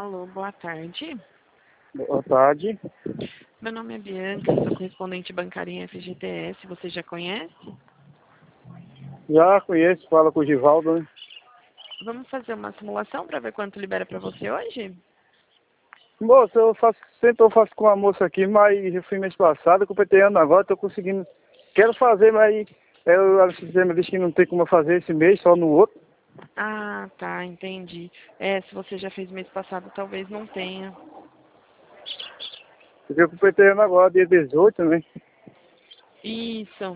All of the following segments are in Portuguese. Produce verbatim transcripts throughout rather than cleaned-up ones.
Alô, boa tarde. Boa tarde. Meu nome é Bianca, sou correspondente bancária em F G T S. Você já conhece? Já conheço, fala com o Givaldo, né? Vamos fazer uma simulação para ver quanto libera para você hoje? Moça, eu faço, sempre eu faço com a moça aqui, mas eu fui mês passado, completei ano agora, tô conseguindo. Quero fazer, mas eu, a sistema diz que não tem como eu fazer esse mês, só no outro. Ah, tá, entendi. É, se você já fez mês passado, talvez não tenha. Porque eu completei ano agora, dia dezoito, né? Isso.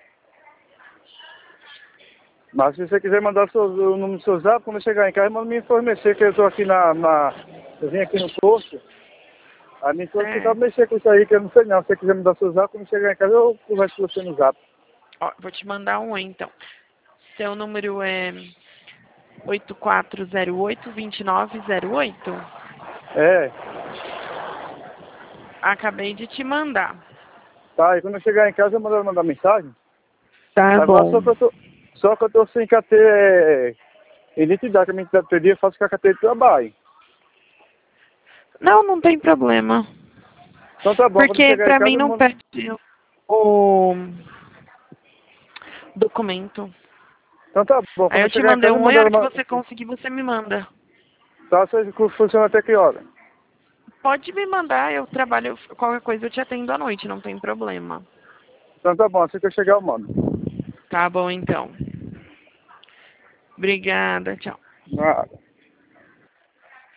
Mas se você quiser mandar seu, o número do seu zap, quando eu chegar em casa, manda me fornecer que eu tô aqui na, na... Eu vim aqui no posto. A minha esposa que Certo. sabe mexer com isso aí, que eu não sei não. Se você quiser me dar seu zap, quando eu chegar em casa, eu converso com você no zap. Ó, vou te mandar um, então. Seu número é oito quatro zero oito, dois nove zero oito? É. Acabei de te mandar. Tá, e quando eu chegar em casa, eu mando ela mandar mensagem. Tá Agora bom. só que eu tô, só que eu tô sem carteira, é, identidade, que a minha identidade perdi, eu faço com a carteira de trabalho. Não, não tem problema. Então tá bom, quando eu Porque chegar em pra casa, mim eu não mando. pede o documento. Então tá bom, Aí quando eu eu te chegar em mandei casa, eu um oi, mando a ela hora que mandar. você conseguir, você me manda. Tá, você funciona até que hora? Pode me mandar, eu trabalho, qualquer coisa eu te atendo à noite, não tem problema. Então tá bom, assim que eu chegar, eu mando. Tá bom, então. Obrigada, tchau. Ah.